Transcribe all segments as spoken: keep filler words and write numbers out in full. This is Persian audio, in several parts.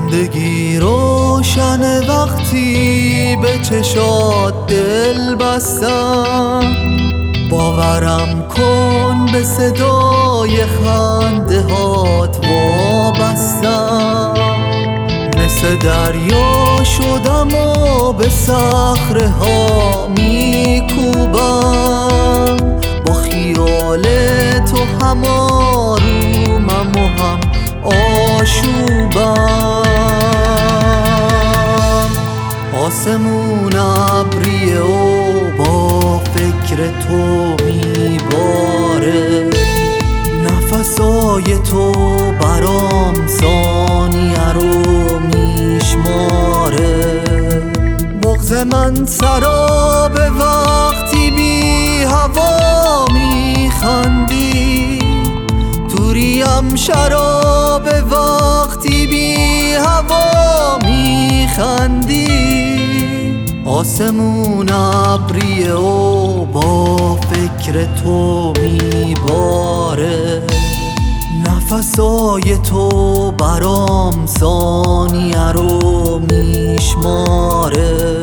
زندگی روشن وقتی به چشات دل بستم، باورم کن به صدای خنده هات وابستم. مثل دریا شدم و به صخره ها میکوبم، با خیال تو هم آرومم و هم آشوبم. آسمون ابریه و با فکر تو میباره، نفسای تو برام ثانیه رو میشماره. بغض من سراب وقتی بی هوا میخندی، دوریم شراب وقتی بی هوا میخندی. آسمون ابریه و با فکر تو میباره، نفسای تو برام ثانیه رو میشماره.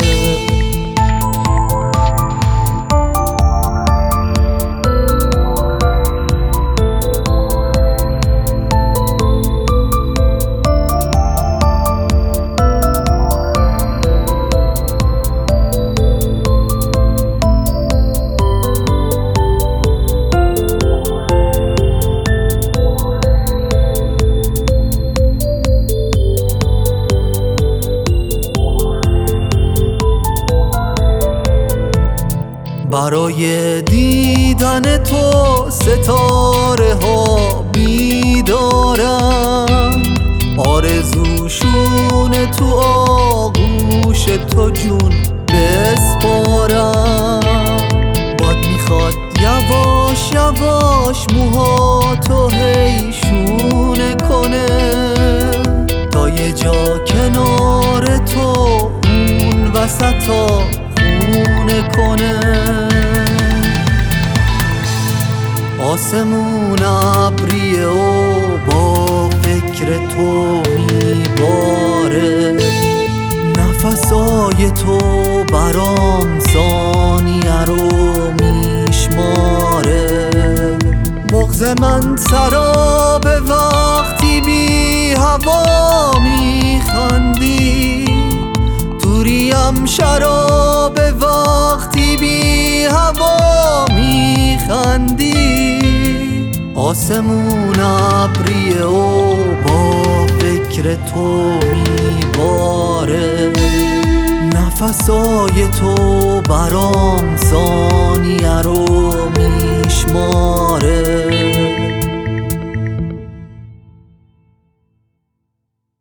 برای دیدن تو ستاره ها بیدارم، آرزوشون تو آغوش تو جون بسپارم. باد میخواد یواش یواش موهاتو هی شونه کنه، تا یه جا کنار تو اون وسطا خونه کنه. آسمون ابریه و با فکر تو میباره، نفسای تو برام ثانیه رو میشماره. بغض من سراب وقتی بی هوا میخندی، دوریم شراب وقتی بی هوا میخندی. آسمون ابریه و با فکر تو میباره، نفسای تو برام ثانیه رو میشماره.